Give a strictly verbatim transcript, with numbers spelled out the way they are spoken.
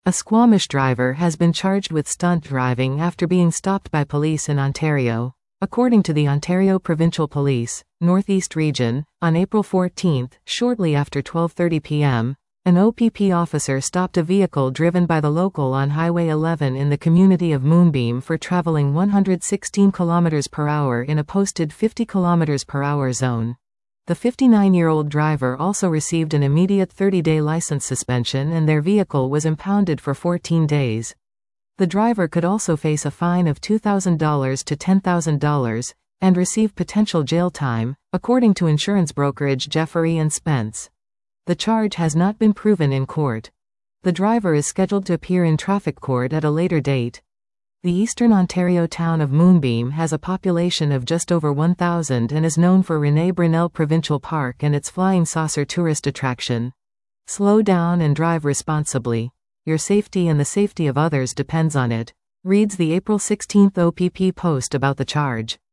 A Squamish driver has been charged with stunt driving after being stopped by police in Ontario. According to the Ontario Provincial Police, Northeast Region, on April fourteenth, shortly after twelve thirty p m, an O P P officer stopped a vehicle driven by the local on Highway eleven in the community of Moonbeam for traveling one hundred sixteen kilometers per hour in a posted fifty kilometers per hour zone. The fifty-nine-year-old driver also received an immediate thirty-day license suspension and their vehicle was impounded for fourteen days. The driver could also face a fine of two thousand dollars to ten thousand dollars and receive potential jail time, according to insurance brokerage Jeffrey and Spence. The charge has not been proven in court. The driver is scheduled to appear in traffic court at a later date. The eastern Ontario town of Moonbeam has a population of just over one thousand and is known for Rene Brunel Provincial Park and its Flying Saucer tourist attraction. Slow down and drive responsibly. Your safety and the safety of others depends on it, reads the April sixteenth O P P post about the charge.